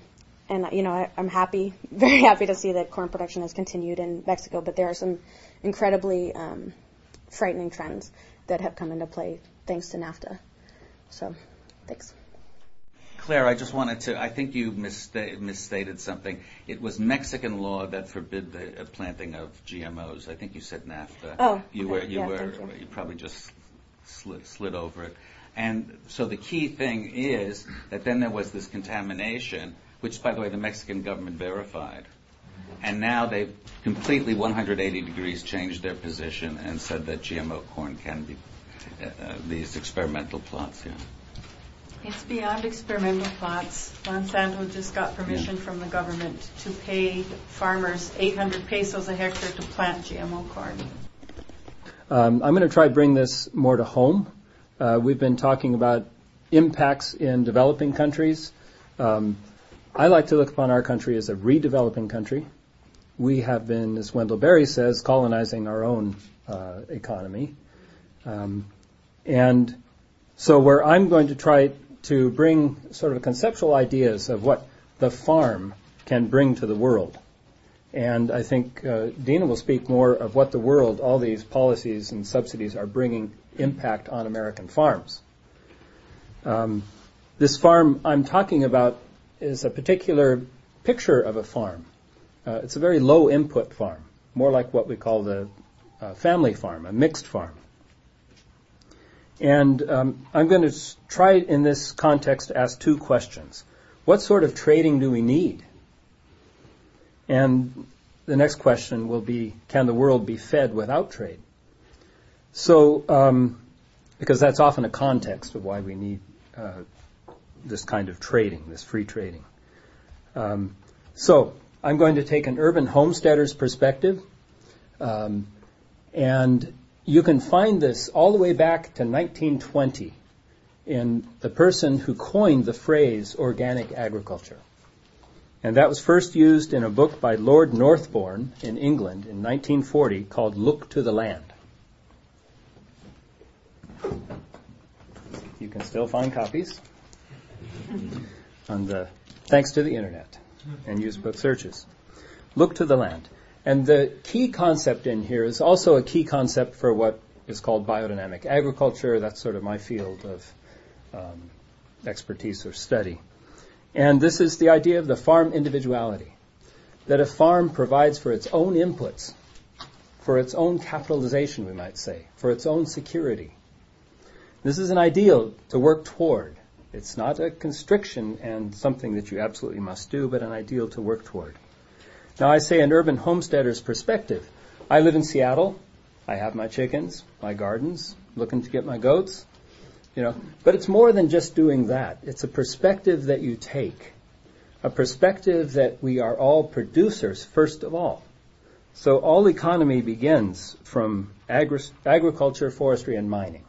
very happy to see that corn production has continued in Mexico, but there are some incredibly frightening trends that have come into play thanks to NAFTA. So, thanks. Claire, I just wanted to, I think you misstated something. It was Mexican law that forbid the planting of GMOs. I think you said NAFTA. Oh, you probably just slid over it. And so the key thing is that then there was this contamination, which, by the way, the Mexican government verified. And now they've completely 180 degrees changed their position and said that GMO corn can be these experimental plots. Yeah. It's beyond experimental plots. Monsanto just got permission from the government to pay farmers 800 pesos a hectare to plant GMO corn. I'm going to try to bring this more to home. We've been talking about impacts in developing countries. I like to look upon our country as a redeveloping country. We have been, as Wendell Berry says, colonizing our own economy. And so where I'm going to try to bring sort of conceptual ideas of what the farm can bring to the world. And I think Dina will speak more of what the world, all these policies and subsidies are bringing impact on American farms. This farm I'm talking about is a particular picture of a farm. It's a very low input farm, more like what we call the family farm, a mixed farm. And I'm going to try in this context to ask two questions. What sort of trading do we need? And the next question will be, can the world be fed without trade? So, because that's often a context of why we need this kind of trading, this free trading. So, I'm going to take an urban homesteader's perspective, and you can find this all the way back to 1920 in the person who coined the phrase organic agriculture. And that was first used in a book by Lord Northbourne in England in 1940 called Look to the Land. You can still find copies thanks to the internet and use book searches. Look to the Land. And the key concept in here is also a key concept for what is called biodynamic agriculture. That's sort of my field of expertise or study. And this is the idea of the farm individuality, that a farm provides for its own inputs, for its own capitalization, we might say, for its own security. This is an ideal to work toward. It's not a constriction and something that you absolutely must do, but an ideal to work toward. Now, I say an urban homesteader's perspective. I live in Seattle. I have my chickens, my gardens, looking to get my goats. But it's more than just doing that. It's a perspective that you take, a perspective that we are all producers first of all. So all economy begins from agriculture, forestry, and mining.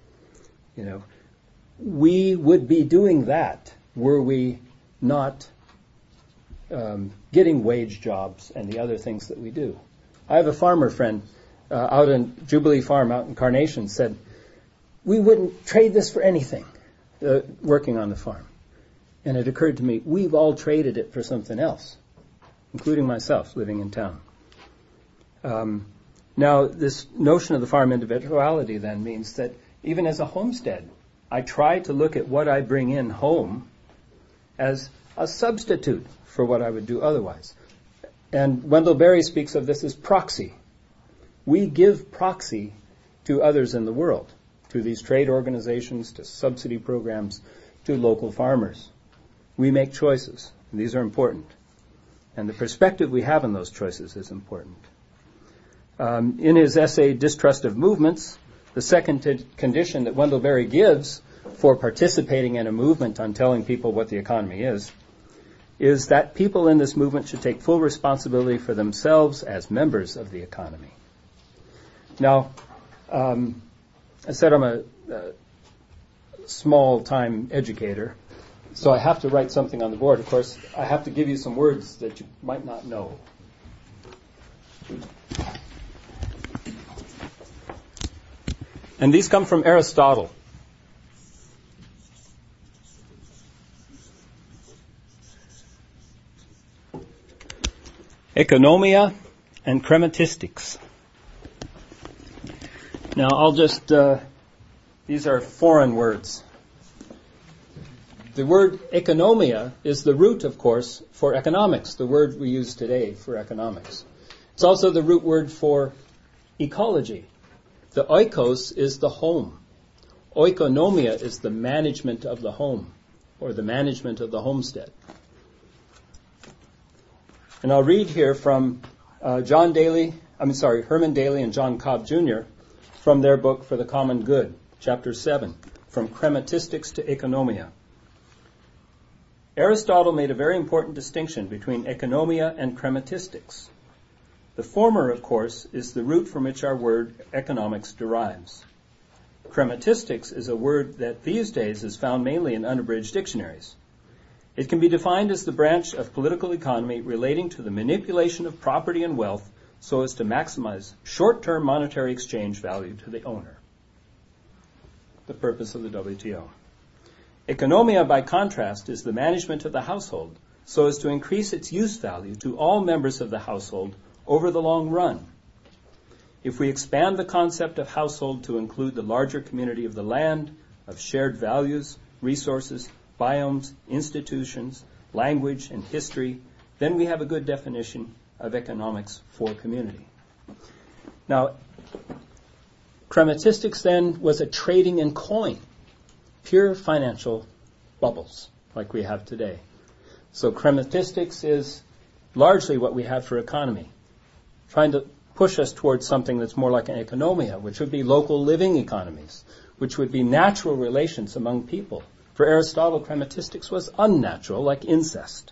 We would be doing that were we not getting wage jobs and the other things that we do. I have a farmer friend out in Jubilee Farm out in Carnation said, we wouldn't trade this for anything, working on the farm. And it occurred to me, we've all traded it for something else, including myself living in town. Now, this notion of the farm individuality then means that even as a homestead, I try to look at what I bring in home as a substitute for what I would do otherwise. And Wendell Berry speaks of this as proxy. We give proxy to others in the world, to these trade organizations, to subsidy programs, to local farmers. We make choices, and these are important. And the perspective we have on those choices is important. In his essay, Distrust of Movements, the second condition that Wendell Berry gives for participating in a movement on telling people what the economy is that people in this movement should take full responsibility for themselves as members of the economy. Now, I said I'm a small-time educator, so I have to write something on the board. Of course, I have to give you some words that you might not know. And these come from Aristotle. Economia and chrematistics. Now, I'll just, these are foreign words. The word economia is the root, of course, for economics, the word we use today for economics. It's also the root word for ecology. The oikos is the home. Oikonomia is the management of the home, or the management of the homestead. And I'll read here from Herman Daly and John Cobb Jr. from their book For the Common Good, Chapter 7, From Chrematistics to Economia. Aristotle made a very important distinction between economia and chrematistics. The former, of course, is the root from which our word economics derives. Chrematistics is a word that these days is found mainly in unabridged dictionaries. It can be defined as the branch of political economy relating to the manipulation of property and wealth so as to maximize short-term monetary exchange value to the owner. The purpose of the WTO. Economia, by contrast, is the management of the household so as to increase its use value to all members of the household over the long run. If we expand the concept of household to include the larger community of the land, of shared values, resources, biomes, institutions, language, and history, then we have a good definition of economics for community. Now, chrematistics then was a trading in coin, pure financial bubbles like we have today. So chrematistics is largely what we have for economy, trying to push us towards something that's more like an economia, which would be local living economies, which would be natural relations among people. For Aristotle, chrematistics was unnatural, like incest.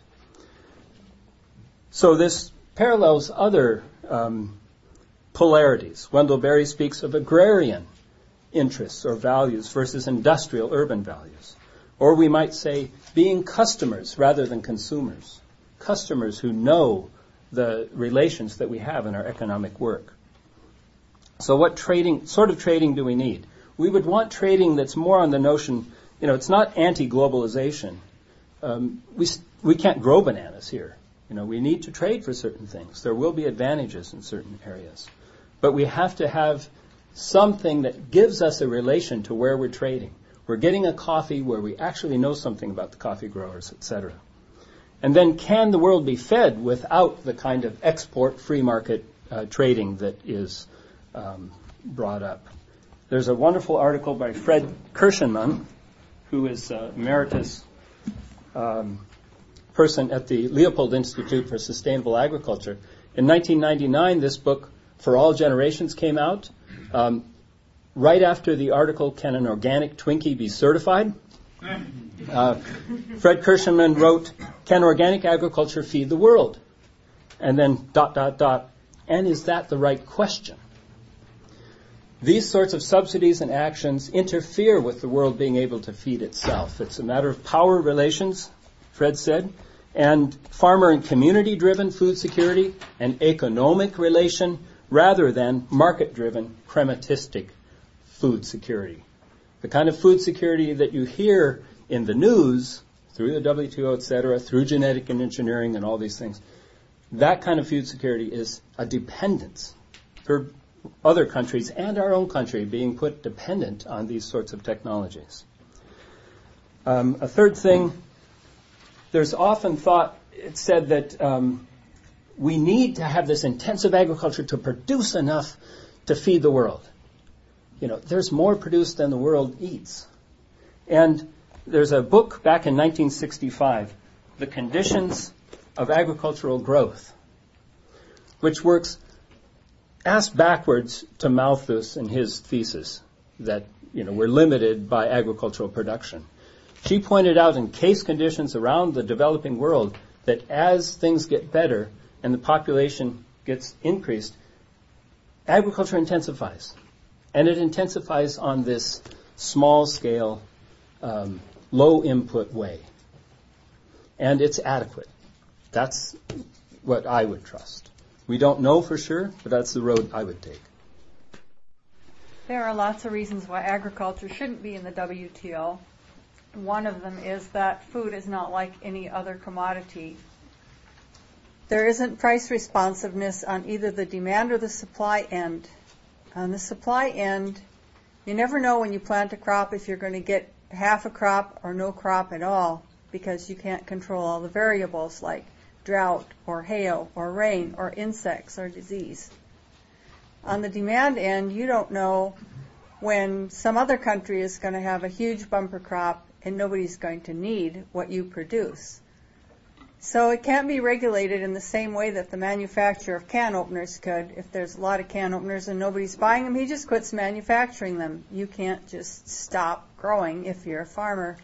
So this parallels other polarities. Wendell Berry speaks of agrarian interests or values versus industrial urban values. Or we might say being customers rather than consumers. Customers who know the relations that we have in our economic work. So what sort of trading do we need? We would want trading that's more on the notion, it's not anti-globalization. We can't grow bananas here. We need to trade for certain things. There will be advantages in certain areas. But we have to have something that gives us a relation to where we're trading. We're getting a coffee where we actually know something about the coffee growers, etc. And then can the world be fed without the kind of export free market trading that is brought up? There's a wonderful article by Fred Kirschenmann, who is emeritus person at the Leopold Institute for Sustainable Agriculture. In 1999, this book, For All Generations, came out. right after the article, "Can an organic Twinkie be certified?" Fred Kirschenman wrote, "Can organic agriculture feed the world?" And then ... And is that the right question? These sorts of subsidies and actions interfere with the world being able to feed itself. It's a matter of power relations, Fred said, and farmer and community-driven food security, an economic relation, rather than market-driven, crematistic food security. The kind of food security that you hear in the news, through the WTO, etc., through genetic engineering and all these things, that kind of food security is a dependence for other countries and our own country being put dependent on these sorts of technologies. A third thing, there's often thought, it's said that we need to have this intensive agriculture to produce enough to feed the world. You know, there's more produced than the world eats. And there's a book back in 1965, The Conditions of Agricultural Growth, which works ass backwards to Malthus and his thesis that, you know, we're limited by agricultural production. She pointed out in case conditions around the developing world that as things get better and the population gets increased, agriculture intensifies. And it intensifies on this small scale, low input way. And it's adequate. That's what I would trust. We don't know for sure, but that's the road I would take. There are lots of reasons why agriculture shouldn't be in the WTO. One of them is that food is not like any other commodity. There isn't price responsiveness on either the demand or the supply end. On the supply end, you never know when you plant a crop if you're going to get half a crop or no crop at all, because you can't control all the variables like drought or hail or rain or insects or disease. On the demand end, you don't know when some other country is going to have a huge bumper crop and nobody's going to need what you produce. So it can't be regulated in the same way that the manufacturer of can openers could. If there's a lot of can openers and nobody's buying them, he just quits manufacturing them. You can't just stop growing if you're a farmer.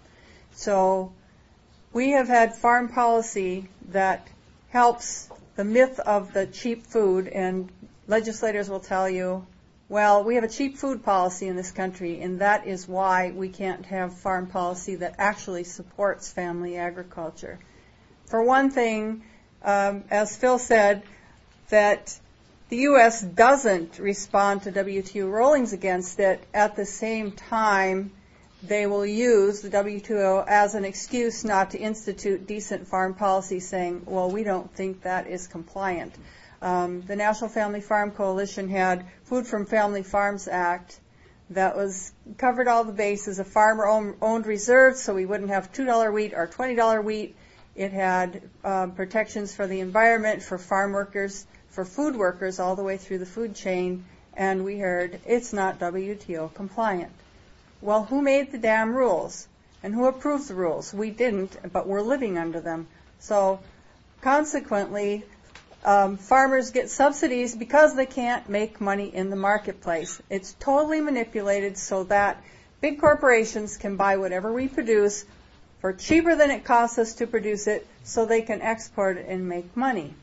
So we have had farm policy that helps the myth of the cheap food, and legislators will tell you, well, we have a cheap food policy in this country, and that is why we can't have farm policy that actually supports family agriculture. For one thing, as Phil said, that the U.S. doesn't respond to WTO rulings against it. At the same time, they will use the WTO as an excuse not to institute decent farm policy, saying, well, we don't think that is compliant. The National Family Farm Coalition had Food from Family Farms Act that covered all the bases. A farmer-owned reserves, so we wouldn't have $2 wheat or $20 wheat. It had protections for the environment, for farm workers, for food workers, all the way through the food chain. And we heard it's not WTO compliant. Well, who made the damn rules? And who approved the rules? We didn't, but we're living under them. So consequently, farmers get subsidies because they can't make money in the marketplace. It's totally manipulated so that big corporations can buy whatever we produce for cheaper than it costs us to produce it, so they can export it and make money.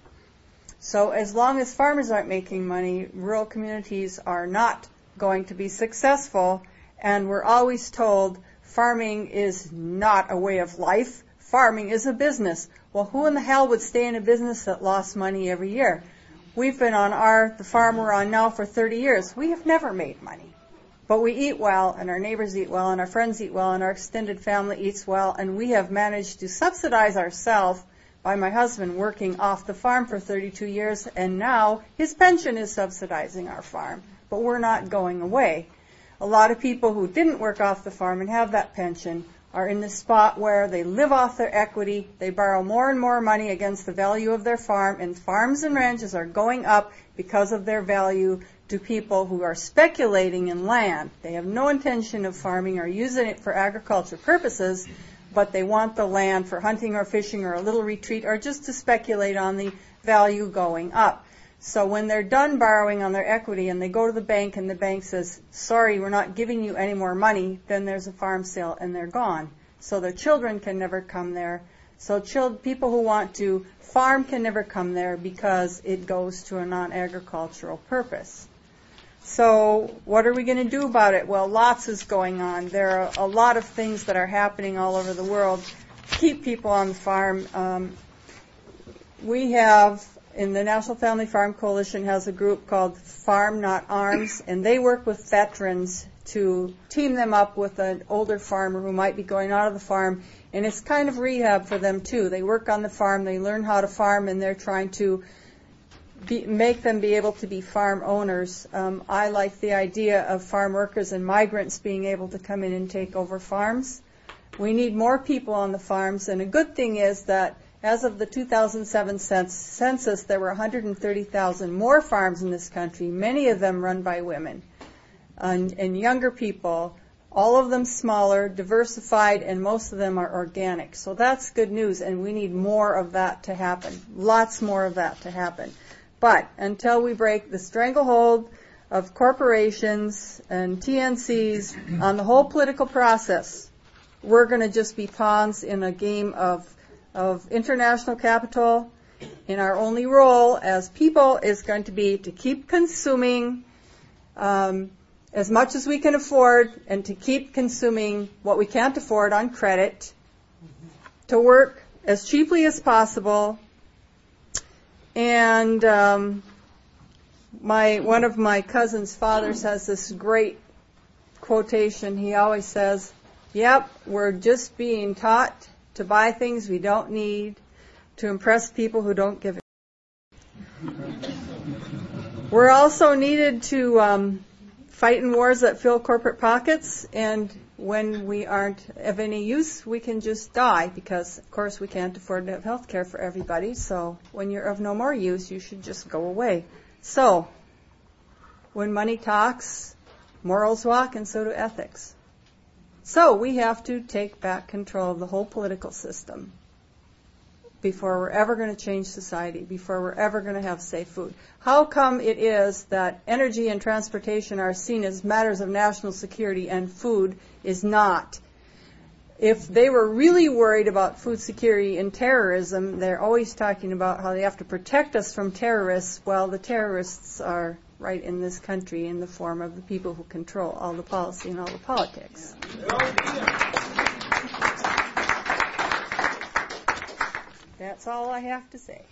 So as long as farmers aren't making money, rural communities are not going to be successful, and we're always told farming is not a way of life. Farming is a business. Well, who in the hell would stay in a business that lost money every year? We've been on the farm we're on now for 30 years. We have never made money. But we eat well, and our neighbors eat well, and our friends eat well, and our extended family eats well, and we have managed to subsidize ourselves by my husband working off the farm for 32 years, and now his pension is subsidizing our farm. But we're not going away. A lot of people who didn't work off the farm and have that pension are in the spot where they live off their equity, they borrow more and more money against the value of their farm, and farms and ranches are going up because of their value to people who are speculating in land. They have no intention of farming or using it for agriculture purposes, but they want the land for hunting or fishing or a little retreat or just to speculate on the value going up. So when they're done borrowing on their equity and they go to the bank and the bank says, sorry, we're not giving you any more money, then there's a farm sale and they're gone. So their children can never come there. So people who want to farm can never come there because it goes to a non-agricultural purpose. So what are we going to do about it? Well, lots is going on. There are a lot of things that are happening all over the world to keep people on the farm. We have, in the National Family Farm Coalition, has a group called Farm Not Arms, and they work with veterans to team them up with an older farmer who might be going out of the farm, and it's kind of rehab for them too. They work on the farm, they learn how to farm, and they're trying to make them be able to be farm owners. I like the idea of farm workers and migrants being able to come in and take over farms. We need more people on the farms, and a good thing is that as of the 2007 census, there were 130,000 more farms in this country, many of them run by women and younger people, all of them smaller, diversified, and most of them are organic. So that's good news, and we need more of that to happen, lots more of that to happen. But until we break the stranglehold of corporations and TNCs on the whole political process, we're going to just be pawns in a game of international capital, and our only role as people is going to be to keep consuming as much as we can afford and to keep consuming what we can't afford on credit, to work as cheaply as possible. And one of my cousin's fathers has this great quotation. He always says, yep, we're just being taught to buy things we don't need, to impress people who don't give a We're also needed to fight in wars that fill corporate pockets, and when we aren't of any use, we can just die because, of course, we can't afford to have health care for everybody. So when you're of no more use, you should just go away. So when money talks, morals walk, and so do ethics. So we have to take back control of the whole political system before we're ever going to change society, before we're ever going to have safe food. How come it is that energy and transportation are seen as matters of national security and food is not? If they were really worried about food security and terrorism, they're always talking about how they have to protect us from terrorists. Well, the terrorists are right in this country in the form of the people who control all the policy and all the politics. That's all I have to say.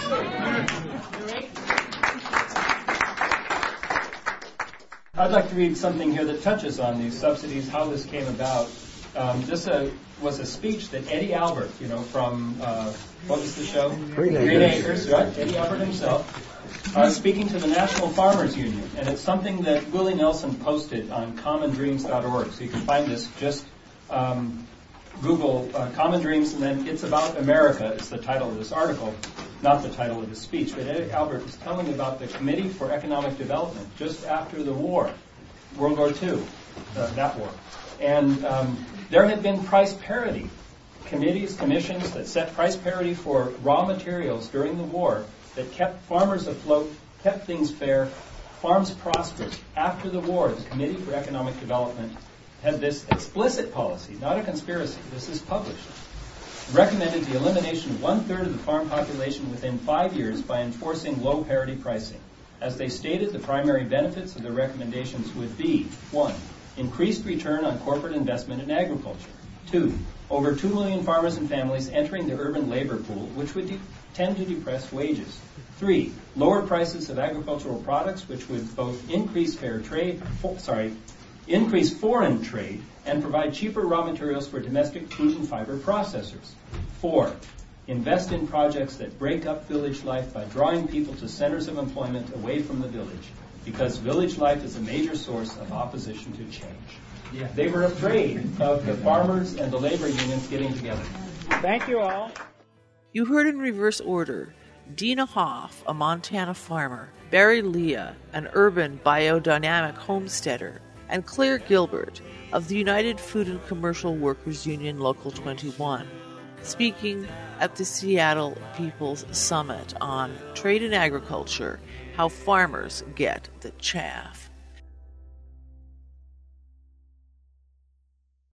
I'd like to read something here that touches on these subsidies, how this came about. This was a speech that Eddie Albert, from, what was the show? Green Acres, right? Eddie Albert himself, speaking to the National Farmers Union. And it's something that Willie Nelson posted on commondreams.org. So you can find this, just Google Common Dreams, and then It's About America is the title of this article, not the title of the speech. But Eddie Albert is telling about the Committee for Economic Development just after the war, World War II, that war. And there had been price parity, commissions that set price parity for raw materials during the war that kept farmers afloat, kept things fair, farms prospered. After the war, the Committee for Economic Development had this explicit policy, not a conspiracy, this is published, recommended the elimination of 1/3 of the farm population within 5 years by enforcing low parity pricing. As they stated, the primary benefits of the recommendations would be: 1, increased return on corporate investment in agriculture; 2, over 2 million farmers and families entering the urban labor pool, which would tend to depress wages; 3, lower prices of agricultural products, which would both increase increase foreign trade and provide cheaper raw materials for domestic food and fiber processors; 4, invest in projects that break up village life by drawing people to centers of employment away from the village, because village life is a major source of opposition to change. Yeah. They were afraid of the farmers and the labor unions getting together. Thank you all. You heard in reverse order Dina Hoff, a Montana farmer, Barry Leah, an urban biodynamic homesteader, and Claire Gilbert of the United Food and Commercial Workers Union Local 21. speaking at the Seattle People's Summit on Trade and Agriculture, How Farmers Get the Chaff.